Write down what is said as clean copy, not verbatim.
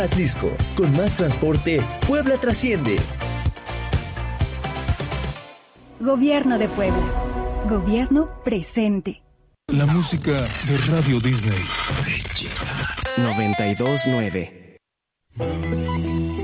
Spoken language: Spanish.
Atlisco, con más transporte, Puebla trasciende. Gobierno de Puebla. Gobierno presente. La música de Radio Disney. 92.9.